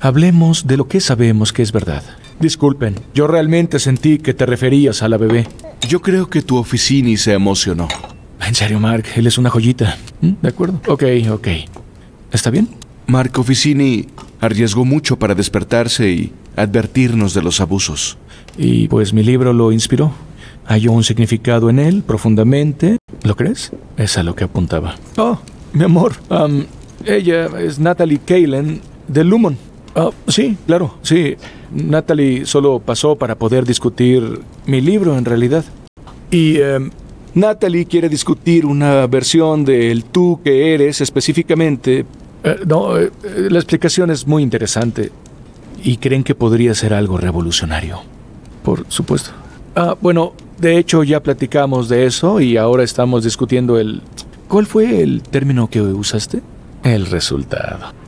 Hablemos de lo que sabemos que es verdad. Disculpen, yo realmente sentí que te referías a la bebé. Yo creo que tu Officini se emocionó. En serio, Mark, él es una joyita. ¿De acuerdo? Ok. ¿Está bien? Mark Officini arriesgó mucho para despertarse y advertirnos de los abusos. Y pues mi libro lo inspiró. Halló un significado en él profundamente. ¿Lo crees? Es a lo que apuntaba. Oh, mi amor. Ella es Natalie Kalen de Lumon. Sí, claro, sí. Natalie solo pasó para poder discutir mi libro en realidad. Y Natalie quiere discutir una versión del tú que eres específicamente. La explicación es muy interesante. Y creen que podría ser algo revolucionario. Por supuesto. Bueno, de hecho ya platicamos de eso y ahora estamos discutiendo ¿Cuál fue el término que usaste? El resultado.